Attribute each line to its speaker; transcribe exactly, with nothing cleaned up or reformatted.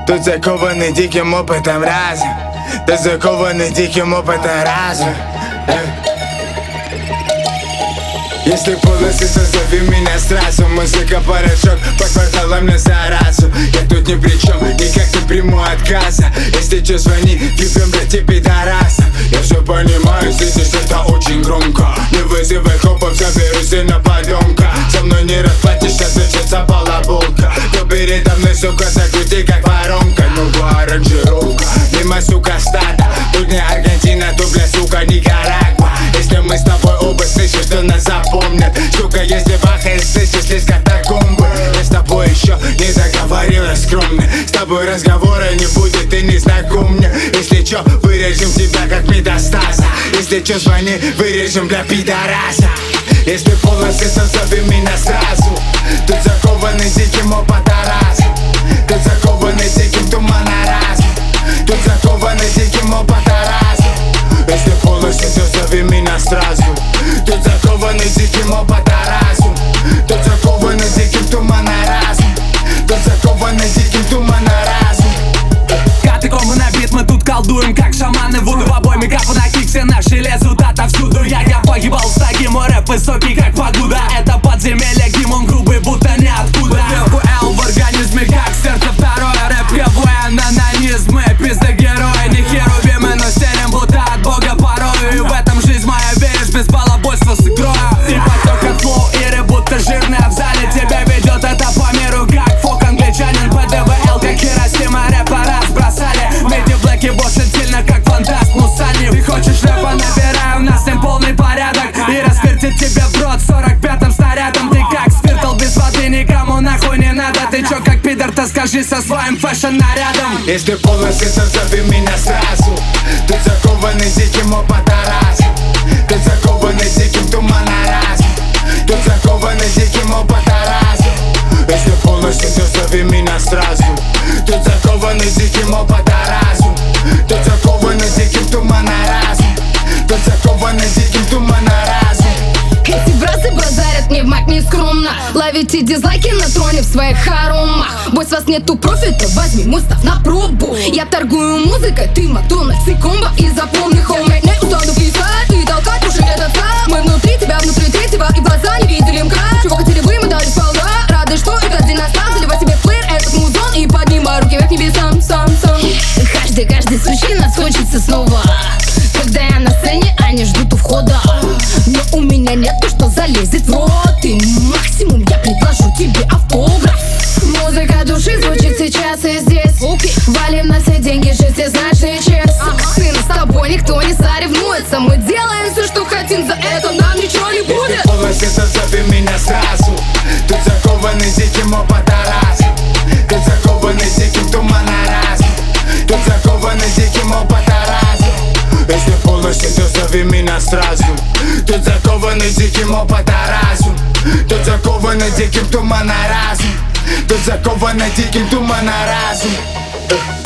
Speaker 1: Тут закованный диким опытом разум. Тут закованный диким опытом разум. Если полностью, то зови меня сразу. Музыка порошок, под кварталом на заразу. Я тут ни при чем, никак не приму отказа. Если че, звони, пьем для тебя пидораса. Я все понимаю, здесь это очень громко. Не вызывай хопов, заберусь и на подъемка. Со мной не расплатишься, зачется балаболка. То передо мной, сука, закрути как воронка. Новая аранжировка, мимо, сука, стада. Тут не Аргентина, тут, бля, сука, Никарагуа. Если мы с тобой оба слышим, что нас запомнят. Сука, если бахаешь, слышишь лишь катакомбы. Я с тобой еще не договорилась скромно. С тобой разговора не будет, ты не знаком мне. Если че, вырежем тебя как метастаза. Если че, звони, вырежем для пидораса. Если полностью, то зови меня сразу. Тут закованный диким опыта разум. Тут закованный диким тумана разум. Тут закованный диким опыта разум. Если полностью, то зови меня сразу. Тут закованный диким опыта разум. Тут закованный диким тумана разум. Тут закованный диким тумана разум.
Speaker 2: Катакомбы на бит, мы тут колдуем, как шаманы. Вуду в обойме, капу на кик, все наши лезут отовсюду. Я, я погибал в стаге, мой рэп высокий, как погода. Это подземелье, гимн грубый, будто ниоткуда. ВПЛ в организме, как сердце второе. Рэп КВН, анонизмы, пизда герои. Не херувимы, но стелем, будто от бога порою. И в этом жизнь моя, веришь, без балабольства с игрой. И поток от флоу, иры, будто жирная в зале. Тебя ведет это по миру, как фок англичанин. ПДВЛ, как Хиросима, рэпа разбросали. Меди блэки, боссы сильно, как фантаст Мусани. Ты хочешь рэпа, набирай, у нас с ним полный порядок. И распертит тебе в рот сорок пятым снарядом. Ты как спиртл без воды, никому нахуй не надо. Ты чё, как пидор-то, скажи со своим фэшн-нарядом.
Speaker 1: Если полностью, то зови меня сразу. Тут закованный диким опыта разум. Тут закованный диким тумана разум. Тут закованный диким опыта разум. Если полностью, то зови меня сразу. Тут закованный диким опыта разум. Тут закованный диким тумана разум. Тут закованный диким тумана разум.
Speaker 3: Эти бразы базарят мне в мать не скромно. Ловите дизлайки на троне в своих хоромах. Бой, с вас нету профита, возьми мой став на пробу. Я торгую музыкой, ты Макдональдс и комбо. И запомни, хоумейт, не устану писать и толкать уши этот сам. Мы внутри тебя, внутри третьего, и глаза не видели МК. Чего хотели вы, мы дали сполна. Рады, что этот день настал. Заливай себе флэр, этот музон, и поднимай руки вверх небесам, сам, сам. Каждый, каждый случай нас хочется снова. Когда я на сцене, они ждут у входа. Но у меня нет то, что залезет в рот. И максимум я предложу тебе автограф. Музыка души звучит сейчас и здесь. okay. Валим на все деньги, шестизначный чек. Сына, с тобой никто не соревнуется. Мы делаем все, что хотим, за это нам ничего не будет.
Speaker 1: Если полностью, то зови меня сразу. Тут закованный диким опыта разум. Тут закованный диким тумана разум. Тут закованный диким опыта разум. Если полностью, то зови меня сразу. Тут закованный диким опыта разум. Тут закованный диким тумана разум. Тут закованный диким тумана разум.